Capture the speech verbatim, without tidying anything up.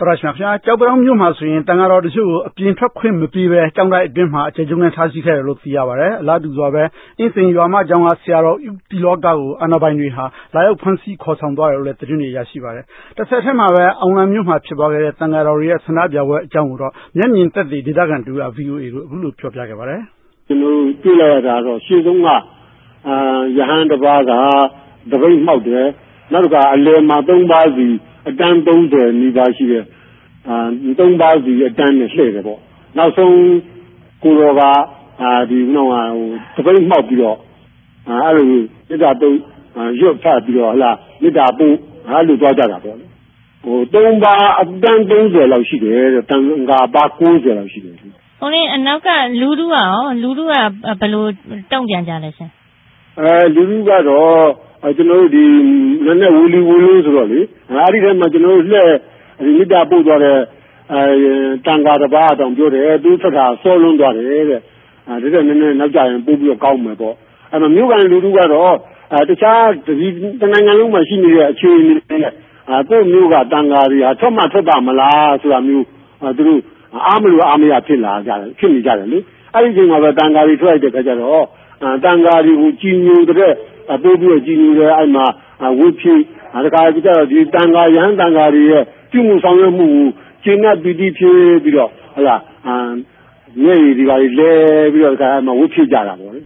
တော်ရရှိမြတ်ကြောက်ပြောင်းမြို့မှာဆိုရင်တန်ဃာတော်တချို့ကိုအပြင်ထွက်ခွင့်မပေးဘဲကျောင်းတိုက်အတွင်းမှာအခြေကျုံနဲ့ထားရှိခဲ့တယ်လို့သိရပါတယ်အလားတူစွာပဲအင်းစိန်ရွာမကျောင်းကဆရာတော်ဦးတီလောကကိုအာဏာပိုင်တွေဟာလာရောက်ဖမ်းဆီးခေါ်ဆောင်သွားတယ်လို့လည်းသတင်းတွေရရှိပါတယ်တစ်ဆက်တည်းမှာပဲအောင်လံမြို့မှာဖြစ်သွားခဲ့တဲ့တန်ဃာတော်တွေရဲ့ဆန္ဒပြပွဲအကြောင်းကိုတော့မျက်မြင်သက်သေဒေသခံတူက V O A ကိုအခုလိုပြောပြခဲ့ပါတယ်ကျွန်တော်တွေ့လိုက်ရတာတော့ရှေ့ဆုံးကအာရဟန်းတစ်ပါးကတပိတ်မှောက်တယ်နောက်တစ်ခါအလယ်မှာသုံးပါးစီအတန်းသုံးဆယ်နီးပါးရှိတဲ့အာသုံးပါးစီအတန်းနဲ့လှည့်တယ်ပေါ့နောက်ဆုံးကိုတော်ကအာဒီနောက်ဟိုတပိတ်မှောက်ပြီးတော့အာအဲ့လိုမေတ္တာတုံးရွတ်ဖတ်ပြီးတော့ဟလာမေတ္တာပို့အဲ့လိုသွားကြတာပေါ့လေဟိုသုံးပါးအတန်းသုံးဆယ်လောက်ရှိတယ်တန်ဃာပါကိုးဆယ်လောက်ရှိတယ်ဟိုလေအနောက်ကလူလူကရောလူလူကဘယ်လိုတုံ့ပြန်ကြလဲရှင်အဲလူလူကတော့ကျွန်တော်တို့ဒီနည်းနည်းဝူလီဝူလို့ဆိုတော့လေအဲ့ဒီထဲမှာကျွန်တော်တို့လှည့်ဒီမေတ္တာပို့သွားတဲ့အဲတန်ဃာတစ်ပါးတောင်ပြောတယ်သူထွက်တာစောလွန်းသွားတယ်တဲ့အဲဒီတော့နည်းနည်းနောက်ကြရင်ပို့ပြီးတော့ကောင်းမယ်ပေါ့အဲ့မှာမြို့ကန်လူလူကတော့အဲတခြားဒီတနိုင်ငံလုံးမှာရှိနေတဲ့အခြေအနေတွေနဲ့အဲကိုယ့်မျိုးကတန်ဃာတွေဟာထွက်မှထွက်တာမလားဆိုတာမျိုးသူတို့အားမလို့အားမရဖြစ်လာကြတယ်ဖြစ်နေကြတယ်လေအဲ့ဒီအချိန်မှာပဲတန်ဃာတွေထွက်လိုက်တဲ့ခါကျတော့တန်ဃာတွေကိုကြီးညိုတဲ့ပို့ပြီးတော့ကြီးညိုတဲ့အဲ့မှာဝိဖြိဒါကကြတော့ဒီတန်ဃာရဟန်းတန်ဃာတွေရဲ့ပြုမှုဆောင်ရွက်မှုကိုကျင့်တဲ့ပီတိဖြစ်ပြီးတော့ဟလာအာမြေကြီးဒီပါလေလဲပြီးတော့ဒါကမှဝိဖြိကြတာပေါ့လေ